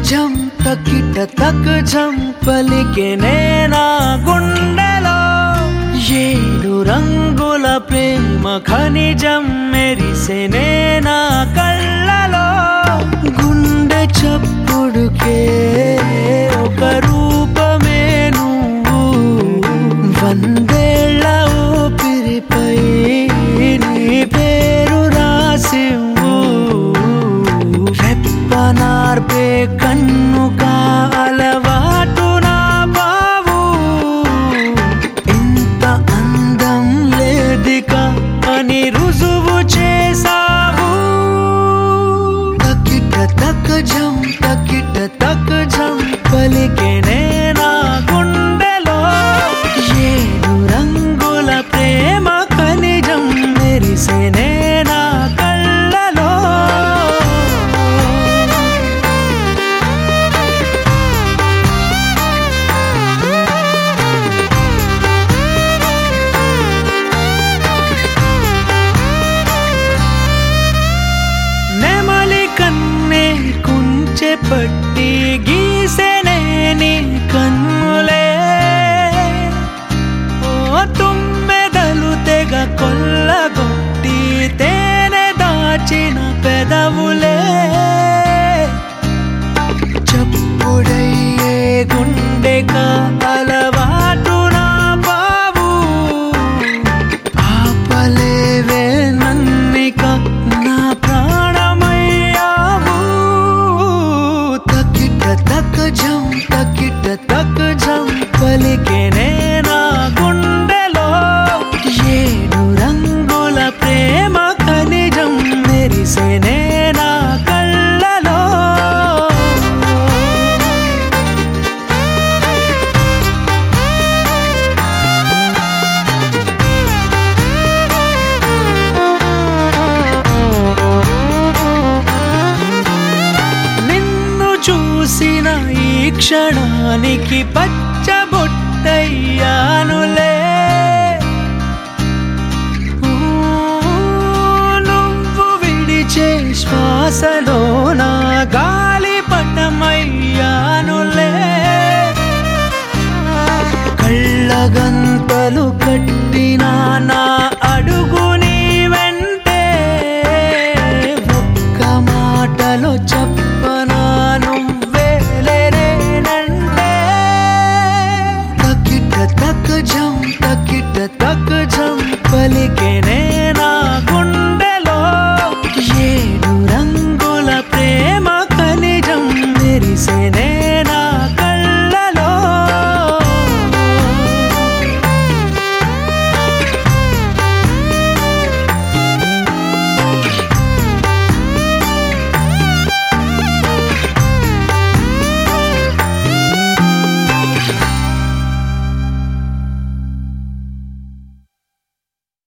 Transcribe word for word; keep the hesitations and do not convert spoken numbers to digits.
జం తకిట తక్ జం పలికెనే నా గుండెలో ఏడు రంగుల ప్రేమ ఖనిజం మెరిసెనే నా కళ్ళలో గుండె చప్పుడుకే ఒక రూపమే నువ్వు వందేళ్ల ఊపిరిపై నీ పేరు రాసివ్వు రెప్పనార్పే కన్ను కాలవాటు నా బావు ఇంత అందం లేదిక అని రుజువు చేసావు తకిట తక్ జం తకిట తక్ జం పలికెనే నా గుండెలో ఏడు రంగుల ప్రేమ ఖనిజం మెరిసెనే నా కళ్ళలో నెమలి కన్నే కుంచె పట్టి గీసెనే నీ కన్నులే ఓ తుమ్మెదలు తెగ కొల్లగొట్టి తేనె దాచిన పెదవులే చప్పుడయ్యే గుండెక అలవాటు నా బావు ఆపలేవే నన్నిక నా ప్రాణమయ్యావు తకిట తక్ జం తకిట తక్ జం పలికెనే నా గుండెలో ఏడు రంగుల ప్రేమ ఖనిజం మెరిసెనే నా కళ్ళలో నిన్ను చూసిన ఈ క్షణానికి పచ్చబొట్టయ్యానులే ఊ, నువ్వు విడిచే శ్వాసలో నా గాలిపటమయ్యానులే కళ్ళగంతలు కట్టిన